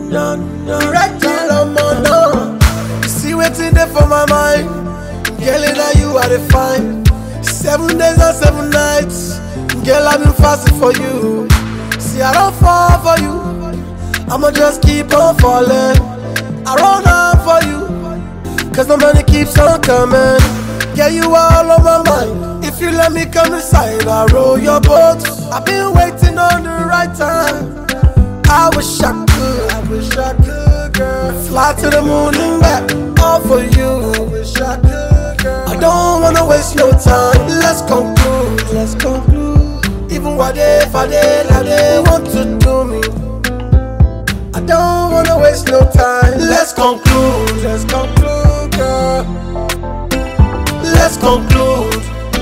The red deal I'm on now. You see what's in there for my mind. Girl, now you are the fine. 7 days and 7 nights. Girl, I've been fasting for you. See, I don't fall for you. I'ma just keep on falling. I run out for you, cause the money keeps on coming. Yeah, you all on my mind. If you let me come inside, I'll roll your boat. I've been waiting on the right time. I wish I could, girl. Fly to the moon and back, all for you. I wish I could, girl. I don't wanna waste no time. Let's conclude. Even what if I want to do me. I don't wanna waste no time. Let's conclude, girl. Let's conclude,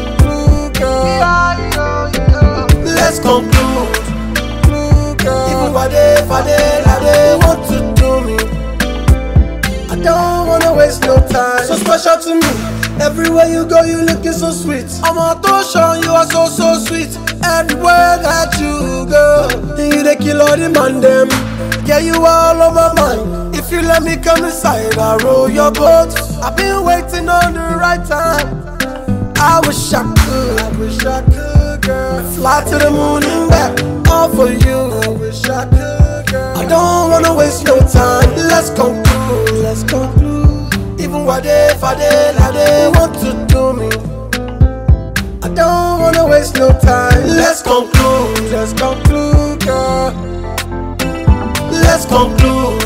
girl. Let's conclude, girl. Even what if I want to do me. I don't wanna waste no time. So special to me. Everywhere you go, you looking so sweet. I'm on Toshan, you are so sweet. Everywhere that you go, you the kill all the man them. Yeah, you all on my mind. If you let me come inside, I'll roll your boat. I've been waiting on the right time. I wish I could, girl. Fly to the moon and back, all for you. I wish I could, girl. I don't wanna waste no time. Let's conclude. Even what if I want to do me. I don't wanna waste no time. Let's conclude, girl. Let's conclude.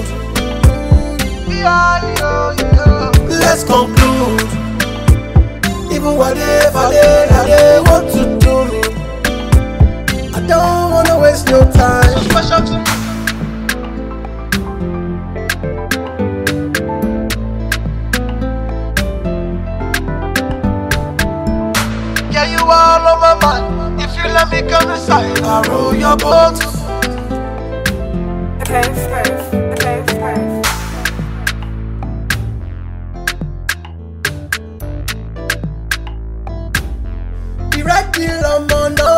Let's conclude. Even what if I want to do me. I don't wanna waste no time. So special to me. Yeah, you all on my mind. If you let me come inside, I'll roll your boat. Okay, first. The red deal I'm on now.